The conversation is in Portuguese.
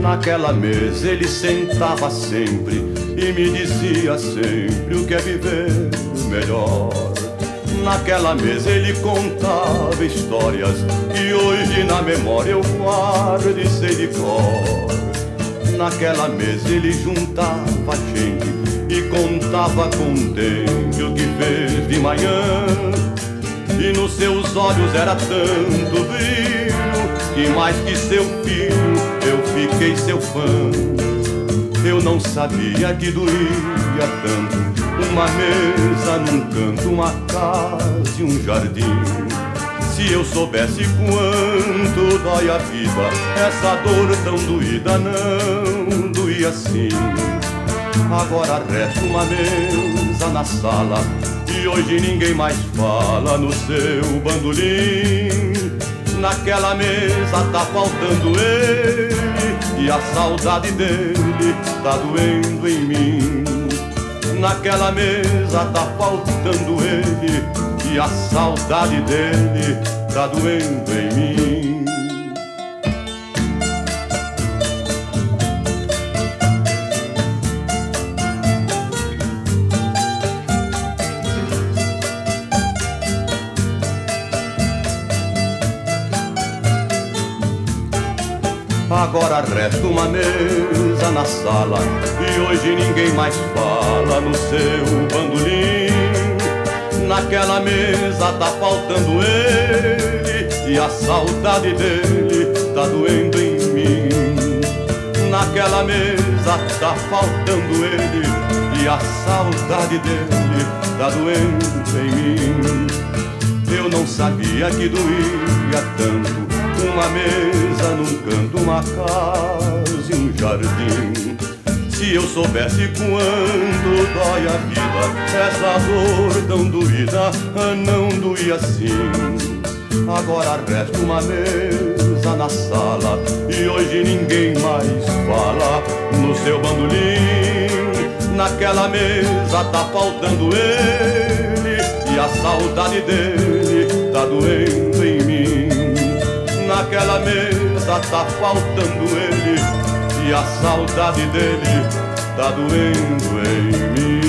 Naquela mesa ele sentava sempre e me dizia sempre o que é viver melhor. Naquela mesa ele contava histórias que hoje na memória eu guardo e sei de cor. Naquela mesa ele juntava gente e contava contente o que fez de manhã. E nos seus olhos era tanto brilho que mais que seu filho eu fiquei seu fã. Eu não sabia que doía tanto uma mesa num canto, uma casa e um jardim. Se eu soubesse quanto dói a vida, essa dor tão doída não doía assim. Agora resta uma mesa na sala e hoje ninguém mais fala no seu bandolim. Naquela mesa tá faltando ele e a saudade dele tá doendo em mim. Naquela mesa tá faltando ele e a saudade dele tá doendo em mim. Agora resta uma mesa na sala e hoje ninguém mais fala no seu bandolim. Naquela mesa tá faltando ele e a saudade dele tá doendo em mim. Naquela mesa tá faltando ele e a saudade dele tá doendo em mim. Eu não sabia que doía tanto uma mesa num canto, uma casa e um jardim. Se eu soubesse quanto dói a vida, essa dor tão doída não doía assim. Agora resta uma mesa na sala e hoje ninguém mais fala no seu bandolim. Naquela mesa tá faltando ele e a saudade dele tá doendo em mim. Naquela mesa tá faltando ele e a saudade dele tá doendo em mim.